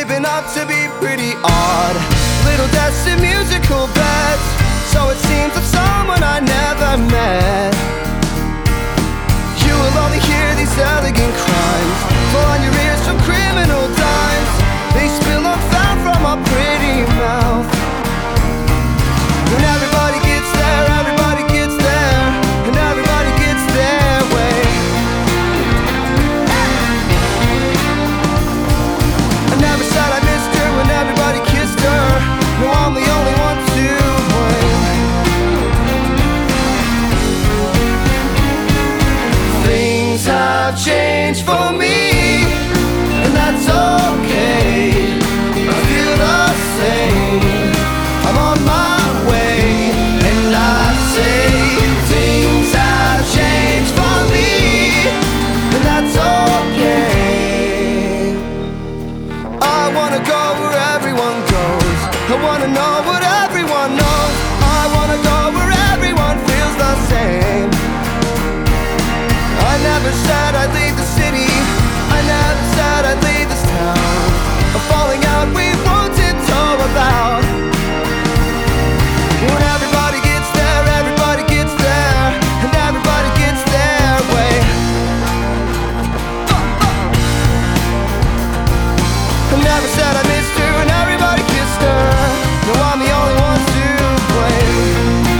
shaping up to be pretty odd. Little deaths in musical beds, so it seems of someone I never met. You will only hear these elegant crimes fall on your ears from criminal dimes. They spill on foul from our pretty mouth. When everybody gets there, everybody gets there, and everybody gets their way. I never said I missed her when everybody kissed her. No, I'm the only one to blame. Things have changed for me, and that's okay. I feel the same. I'm on my way, and I say things have changed for me, and that's okay. I wanna go where everyone goes. I wanna know what everyone knows. I wanna go where everyone feels the same. I never said I'd leave the city. I never said I'd leave this town. A falling out we wanted to about. When everybody gets there, everybody gets there, and everybody gets their way. I never said I missed her when everybody kissed her. No, I'm the only one to blame.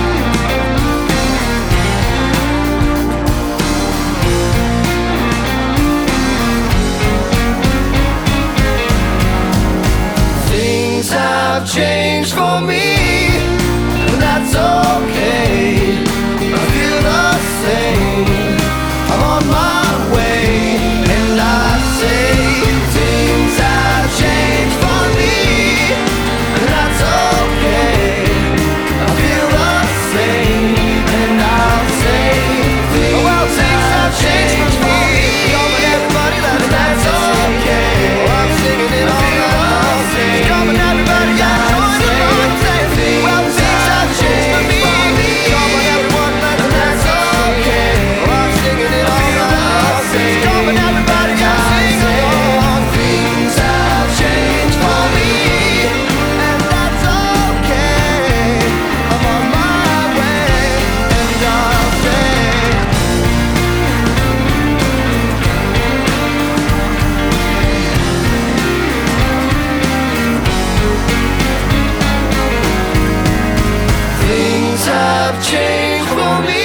Things have changed for me, and that's okay. I feel the same. I'm on my way, and I say things have changed for me, and that's okay. I feel the same, and I'll say things have changed for me. Come on, everybody, and that's okay. Oh, I'm singing it all night. Come on, everybody, join in on saying, well, things have changed for me. Come on, everyone, and that's okay. Oh, I'm singing it all night. Come on, everybody, sing along. Things have changed for me, and that's okay. I'm on my way, and I'll say things have changed for me.